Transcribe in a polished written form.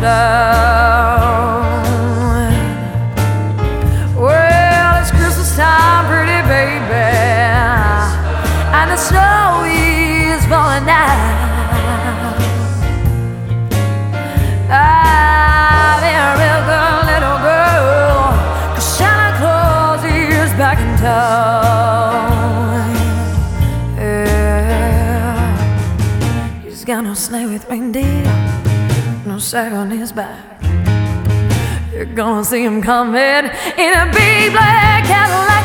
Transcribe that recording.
down. Well, it's Christmas time, pretty baby, and the snow is falling down. Ah, there is a little girl, 'cause Santa Claus is back in town. Yeah, he's got no sleigh with reindeer, no sack on his back. You're gonna see him coming in a big black Cadillac.